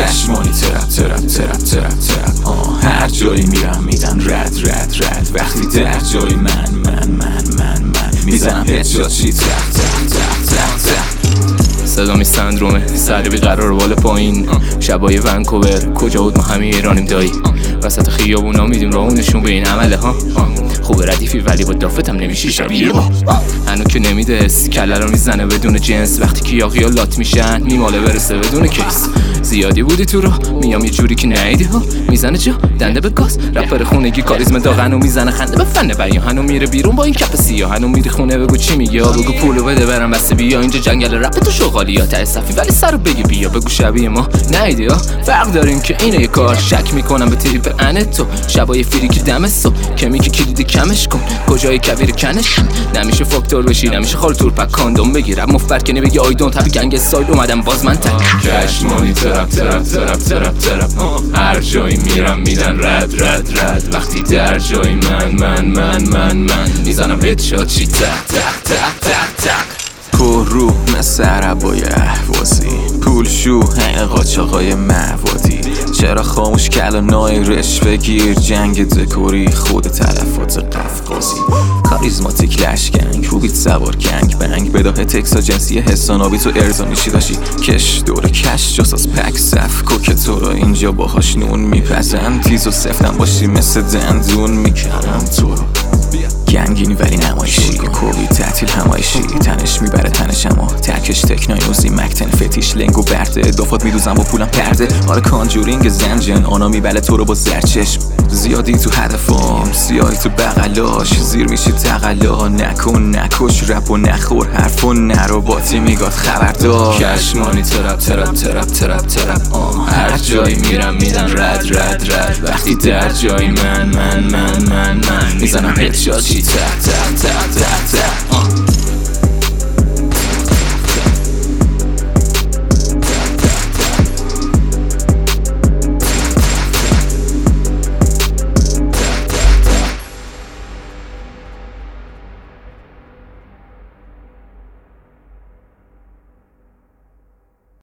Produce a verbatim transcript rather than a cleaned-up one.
چشمانی ترپ ترپ ترپ ترپ ترپ آه هر جایی میرم میزن رد رد رد وقتی در جای من من من من من میزنم هدشات چی تق تق تق تق تق صدا می سندرومه سر بی قرار بالا پایین شبای ونکوور کجا بود ما همه ایرانیم دایی وسط خیابونا میدیم راهونشون به این عمله ها خوب ردیفی ولی با دافتم نمیشه شبیه هنو که نمیده اس کله رو میزنه بدون جنس وقتی که یاقیا لات میشن میماله برسه بدون کیس زیادی بودی تو رو میام یه جوری که نیدی ها میزنه جا دنده به گاز رپر خونگی کاریزم داغنو میزنه خنده به فن بیان هنو میره بیرون با این کپ سیاه هنو میری خونه بگو چی میگه بگو پولو بده برام بس بیا اینجا جنگل رپ تو شغالیات اسفی ولی سرو بگی بیا بگو شبیه ما نیدی ها فرق داریم که اینه یه کار شک میکنم به تریپ ان تو شبای فری که دم صبح کمی که کلید کمش کن کجای کویر کنش نمیشه فاکتور بشی نمیشه خال تور پک کاندوم بگیرم مفبر که نمیگی آی دونت هاف گنگ استایل اومدم باز من تک چشمانی ترپ ترپ ترپ ترپ ترپ هر جایی میرم میدن رد رد رد وقتی در جای من من من من من میزنم هدشات چی تق تق تق تق تق پر رو مثل عربای اهوازی پول شو این قاچاقای موادی چرا خاموش کلانای رش بگیر جنگ دکوری خود تلفات قفقازی کاریزماتیک لشگنگ خوبیت سوار گنگ بنگ بداه تکسا جنسی حسانابی تو ارزا میشی داشی کش دور کش جاساس پک صف کوک تو رو اینجا باهاش نون میپزن تیز و سفتم باشی مثل دندون میکنم تو رو گنگینی ولی نمایشی کوبی تعطیل همایشی تنش میبره تنش اما ترکش تکنایوزی مکتن فتیش لنگو برده دافات میدوزم با پولم پرده آره کانجورینگ زنجن آنا میبله تو رو با زرچشم زیادی تو هدفم سیاهی تو بغلاش زیر میشی تقلا نکن نکش رپ و نخور حرف و نرو باتی میگاد خبردار چشمانی ترپ ترپ ترپ ترپ ترپ آه هر جایی میرم میدن رد رد رد وقتی در جای من من من من من میزنم هدشات چی تق تق تق